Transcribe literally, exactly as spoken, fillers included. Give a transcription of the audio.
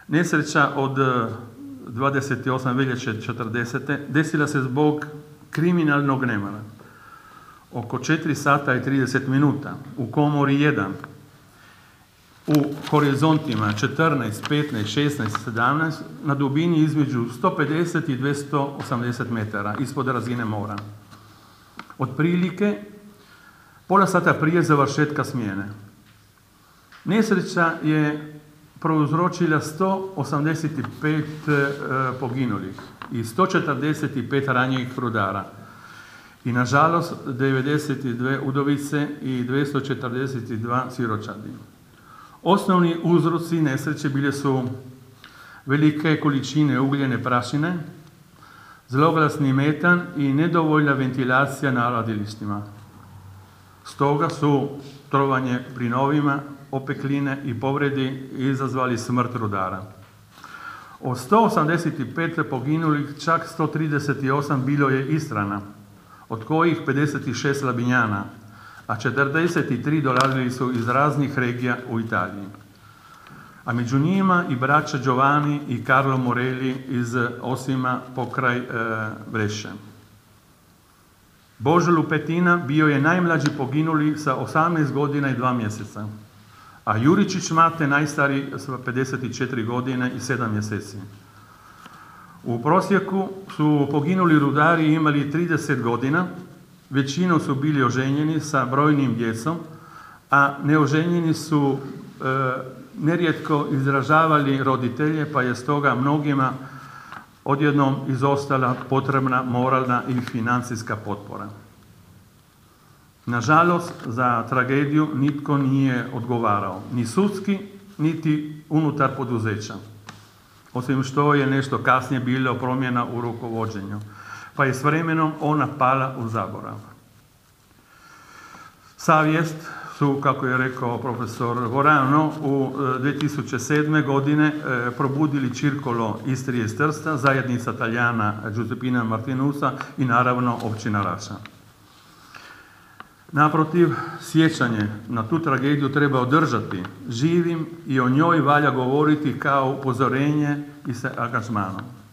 Nesreća od dvadeset osme veljače četrdesete desila se zbog kriminalnog nemara. Oko četiri sata i trideset minuta u komori jedan, u horizontima četrnaest, petnaest, šesnaest, sedamnaest, na dubini između sto pedeset i dvjesto osamdeset metara ispod razine mora. Otprilike pola sata prije završetka smjene. Nesreća je prouzročila sto osamdeset pet e, poginulih i sto četrdeset pet ranjenih rudara. I nažalost devedeset dvije udovice i dvjesto četrdeset dva siročadi. Osnovni uzroci nesreće bile su velike količine ugljene prašine, zloglasni metan i nedovoljna ventilacija na radilištima. Stoga su trovanje plinovima, opekline i povredi izazvali smrt rudara. Od sto osamdeset pet poginulih čak sto trideset osam bilo je Istrana, od kojih pedeset šest Labinjana, a četrdeset tri dolazili su iz raznih regija u Italiji. A među njima i braća Giovanni i Carlo Morelli iz Osima pokraj e, Breše. Božo Lupetina bio je najmlađi poginuli sa osamnaest godina i dva mjeseca, a Juričić Mate najstariji sa pedeset četiri godine i sedam mjeseci. U prosjeku su poginuli rudari imali trideset godina, većinom su bili oženjeni sa brojnim djecom, a neoženjeni su e, nerijetko izražavali roditelje, pa je stoga mnogima odjednom izostala potrebna moralna i financijska potpora. Nažalost, za tragediju nitko nije odgovarao, ni sudski, niti unutar poduzeća. Osim što je nešto kasnije bilo promjena u rukovođenju, pa je s vremenom ona pala u zaborav. Savjest su, kako je rekao profesor Vorano, u dvije tisuće sedme godine probudili Circolo Istrije iz Trsta, zajednica Talijana Giuseppina Martinusa i naravno općina Raša. Naprotiv, sjećanje na tu tragediju treba održati živim i o njoj valja govoriti kao upozorenje i sa angažmanom.